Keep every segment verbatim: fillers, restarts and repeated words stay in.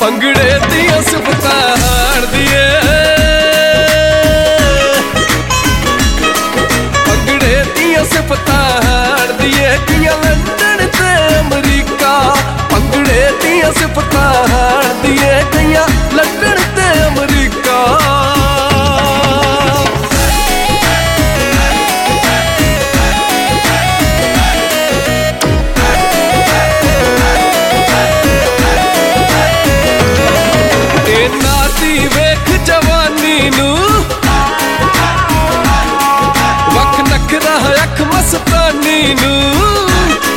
ਭੰਗੜੇ ਦੀਆਂ ਸਿਫਤਾਂ ਹਾਰਦੀਏ, ਭੰਗੜੇ ਦੀਆਂ ਸਿਫਤਾਂ ਹਾਰਦੀਏ, ਕਈਆਂ ਲੰਡਨ ਤੇ ਅਮਰੀਕਾ। ਭੰਗੜੇ ਦੀਆਂ ਸਿਫਤਾਂ ਹਾਰਦੀਏ, ਕਈਆਂ ਲੰਡਨ ਤੇ ਅਮਰੀਕਾ। ਵੇਖ ਜਵਾਨੀ ਨੂੰ ਵੱਖ ਨਖਰਾ ਅੱਖ ਮਸਤਾਨੀ ਨੂੰ,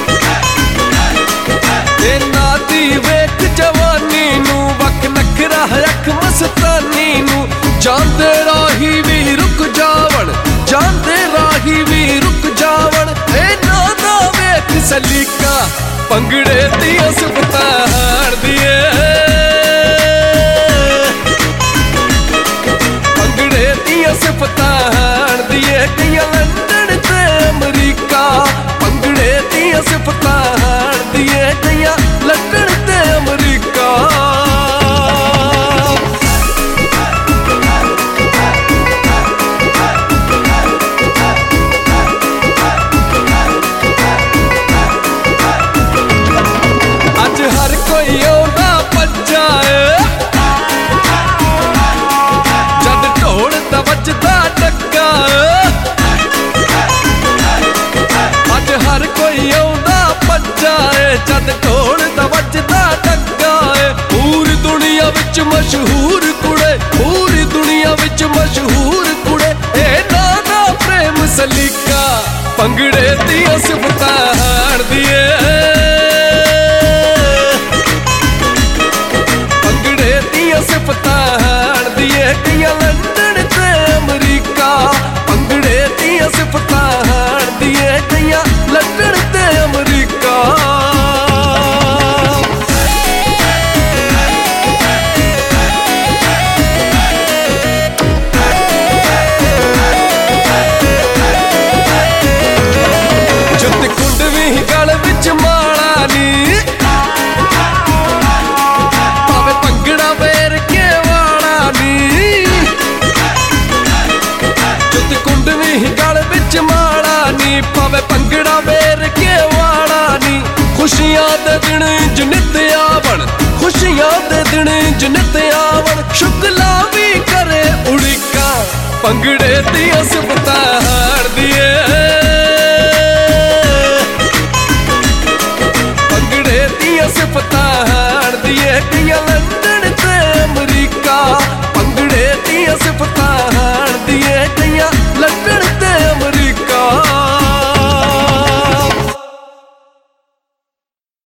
ਇਹਨਾਂ ਦੀ ਵੇਖ ਜਵਾਨੀ ਨੂੰ ਵੱਖ ਨਖਰਾ ਅੱਖ ਮਸਤਾਨੀ ਨੂੰ। ਜਾਂਦੇ ਰਾਹੀ ਵੀ ਰੁਕ ਜਾਵਣ, ਜਾਂਦੇ ਰਾਹੀ ਵੀ ਰੁਕ ਜਾਵਣ, ਇਹਨਾਂ ਦਾ ਵੇਖ ਸਲੀਕਾ। ਭੰਗੜੇ ਦੀਆਂ ਸਿਫਤਾਂ ਹਾਰਦੀਏ, ਸਿਫਤਾਂ ਹਾਰਦੀਏ, ਕਈਆਂ ਲੰਡਨ ਤੇ ਅਮਰੀਕਾ। ਭੰਗੜੇ ਦੀਆਂ ਸਿਫਤਾਂ ਹਾਰਦੀਏ, ਕਈਆਂ ਲੰਡਨ ਤੇ ਅਮਰੀਕਾ। ਅੱਜ ਹਰ ਕੋਈ ਆਉਂਦਾ ਭੱਜਾ ਏ, ਜਦ ਢੋਲ ਦਾ ਵੱਜਦਾ ਡੱਗਾ। ਅੱਜ ਹਰ ਕੋਈ ਆਉਂਦਾ ਭੱਜਾ ਏ, ਜਦ ਢੋਲ ਦਾ ਵੱਜਦਾ ਡੱਗਾ ਏ। ਪੂਰੀ ਦੁਨੀਆ ਵਿੱਚ ਮਸ਼ਹੂਰ ਕੁੜੇ, ਪੂਰੀ ਦੁਨੀਆ ਵਿੱਚ ਮਸ਼ਹੂਰ ਕੁੜੇ, ਇਹਨਾਂ ਦਾ ਪ੍ਰੇਮ ਸਲੀਕਾ। ਭੰਗੜੇ ਦੀਆਂ ਸਿਫਤਾਂ ਹਾਰਦੀਏ, ਭੰਗੜੇ ਦੀਆਂ ਸਿਫਤਾਂ ਹਾਰਦੀਏ, ਕਈਆਂ ਲੰਡਨ ਤੇ ਅਮਰੀਕਾ। ਭੰਗੜੇ ਦੀਆਂ ਸਿਫਤਾਂ ਹਾਰਦੀਏ, ਕਈਆਂ ਲੰਡਨ ਤੇ ਅਮਰੀਕਾ। ਜੁੱਤ ਕੁੰਡ ਵੀ ਗਲ ਵਿੱਚ ਮਾਲਾ ਨੀ, ਭਾਵੇਂ ਭੰਗੜਾ ਵੇਰ ਕੇ ਵਾਲਾ ਨੀ। ਜੁੱਤ ਕੁੰਡ ਵੀ ਗਲ ਵਿੱਚ ਮਾਲਾ ਨੀ, ਭਾਵੇਂ ਭੰਗੜਾ ਵੇਰ ਕੇ ਵਾਲਾ ਨੀ। ਖੁਸ਼ੀਆਂ ਦੇ ਦਿਨ ਜਨਿਤ ਆਵਣ, ਖੁਸ਼ੀਆਂ ਦੇ ਦਿਨ ਜਨਿਤ ਆਵਣ, ਸ਼ੁਕਲਾ ਵੀ ਕਰੇ ਉੜੀਕਾ। ਭੰਗੜੇ ਦੀਆਂ ਸਿਫਤਾਂ ਹਾਰਦੀਏ, ਭੰਗੜੇ ਦੀਆਂ ਸਿਫਤਾਂ ਹਾਰਦੀਏ, ਕਈਆਂ